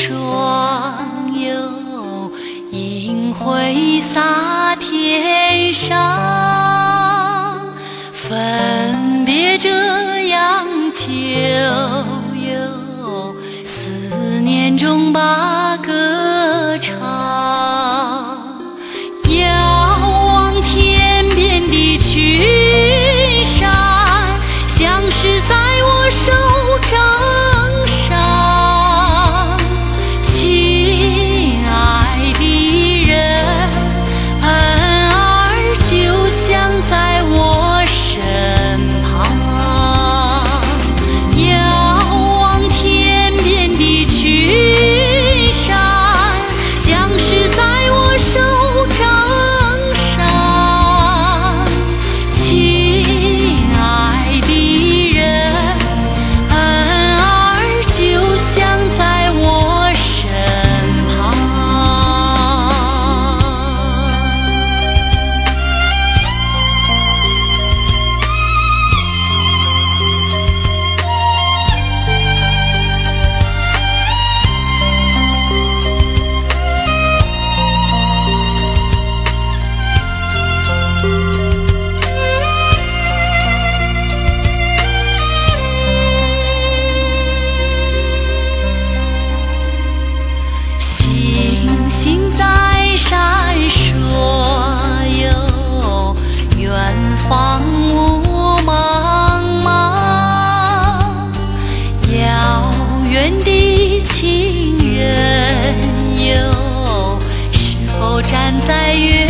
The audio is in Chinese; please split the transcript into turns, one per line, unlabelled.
霜哟，银辉洒天上，分别这样久哟，思念中把歌唱。遥望天边的群山，像是在我手掌上。亲爱的人，恩儿就像在我身旁。遥望天边的群山，像是在我手掌上。亲爱的人，恩儿就像在我身旁。星星在闪烁哟，远方雾茫茫。遥远的情人哟，是否站在远